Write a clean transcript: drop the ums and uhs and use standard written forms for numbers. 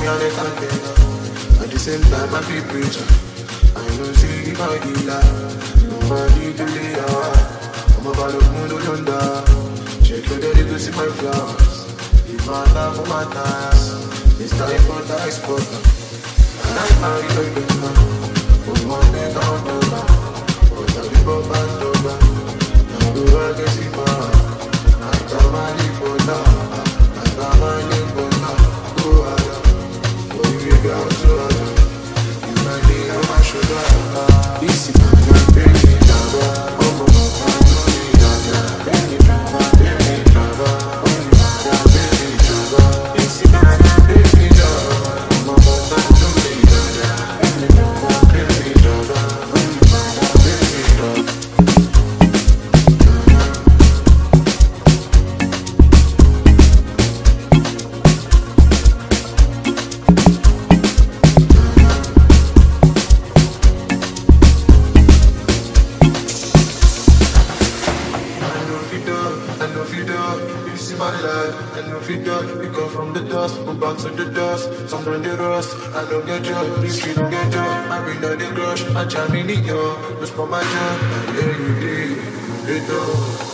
and they can't get up. At the same time, I be preacher. I know see if I did that. Nobody to lay out. I'm about to move to London. Check your daddy to see my flowers. If my love for my time, it's time for the exporter. And I marry the good man. For one day down the line. For the people back to back. Now the world is in my heart. I got my life for now. I got my life for now. Go higher. For you got to higher. You might be on my shoulder. This is my baby Java. Oh my God, baby Java. Baby Java, baby Java. Oh my God, baby Java. This is my baby Java. Oh my God, baby Java. Baby Java, baby Java. Oh my God, baby Java. We come from the dust, go back to the dust. Some run the rust, I don't get joy. This kid don't get joy. I bring down the crush, I jam in the yard. Just for my job, I hear you, they do.